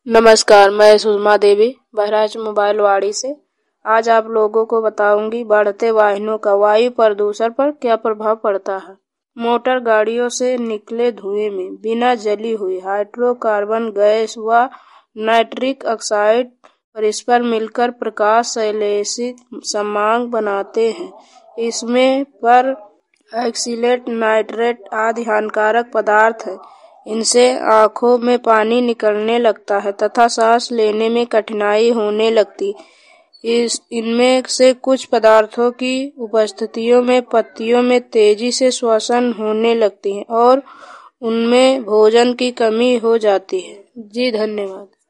नमस्कार, मैं सुषमा देवी बहराइच मोबाइल वाड़ी से। आज आप लोगों को बताऊंगी बढ़ते वाहनों का वायु प्रदूषण पर क्या प्रभाव पड़ता है। मोटर गाड़ियों से निकले धुएं में बिना जली हुई हाइड्रोकार्बन गैस व नाइट्रिक ऑक्साइड परस्पर मिलकर प्रकाश संश्लेषित सामग्री बनाते हैं। इसमें पर ऑक्सलेट, नाइट्रेट आदि हानिकारक पदार्थ है। इनसे आंखों में पानी निकलने लगता है तथा सांस लेने में कठिनाई होने लगती। इनमें से कुछ पदार्थों की उपस्थितियों में पत्तियों में तेजी से श्वसन होने लगती है और उनमें भोजन की कमी हो जाती है। जी धन्यवाद।